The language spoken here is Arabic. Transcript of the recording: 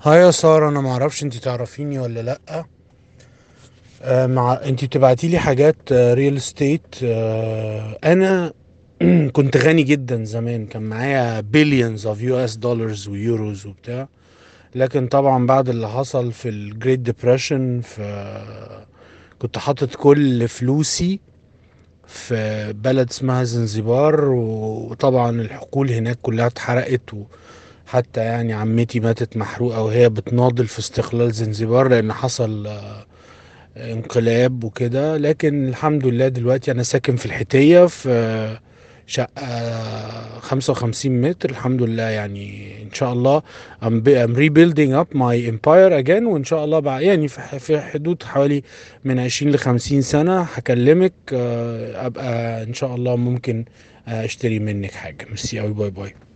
هاي يا سارة، انا معرفش انتي تعرفيني ولا لأ. انتي بتبعتي لي حاجات ريل استيت. انا كنت غني جدا زمان، كان معايا بليونز اوف يو اس دولارز ويوروز وبتاع. لكن طبعا بعد اللي حصل في الجريت ديبريشن، كنت حاطط كل فلوسي في بلد اسمها زنزبار، وطبعا الحقول هناك كلها اتحرقت. وحتى يعني عمتي ماتت محروقة وهي بتناضل في استقلال زنزبار، لأن حصل انقلاب وكده. لكن الحمد لله دلوقتي أنا ساكن في الحتية، في شقة 55 متر الحمد لله. يعني إن شاء الله I'm rebuilding up my empire again. وإن شاء الله بقى يعني في حدود حوالي من 20 ل 50 سنة هكلمك، أبقى إن شاء الله ممكن أشتري منك حاجة. ميرسي أوي، باي باي.